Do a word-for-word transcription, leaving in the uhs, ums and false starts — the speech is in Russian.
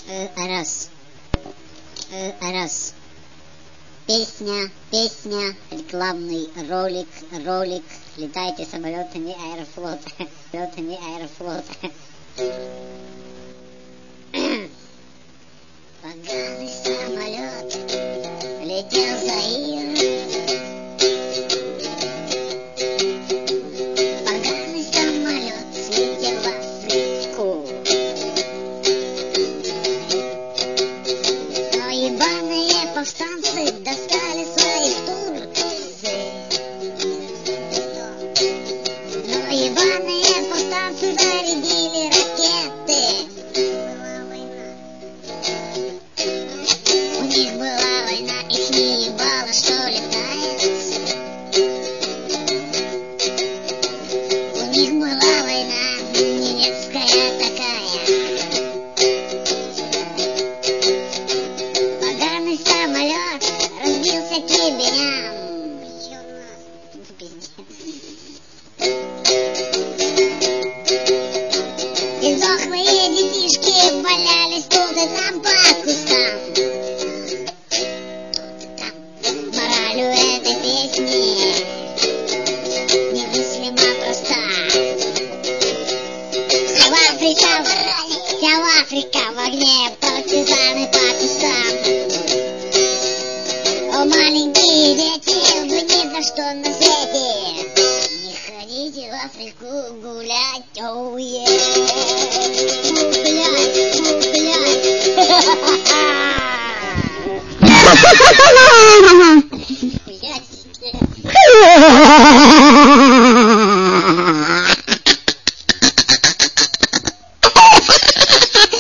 Раз. Раз. Песня, песня, рекламный ролик, ролик. Летайте самолетами Аэрофлота, самолетами Аэрофлота. Поганый самолет летел за Ир. Поганый самолет слетел в Африку. Но ебаные повстанцы достали своих турций. Но ебаные повстанцы зарядили ракеты. У них была война, их не ебало, что летает. У них была война, немецкая такая. Поганый самолет разбился к ебеням. Ё нас, пиздец. И дохлые детишки валялись тут и там по кустам. Мораль у этой песни немыслимо проста. Вся в Африка, вся в Африка в огне, партизаны по кустам. О, маленькие дети, вы ни за что на свете не ходите в Африку гулять, оу, е. Гулять, гулять.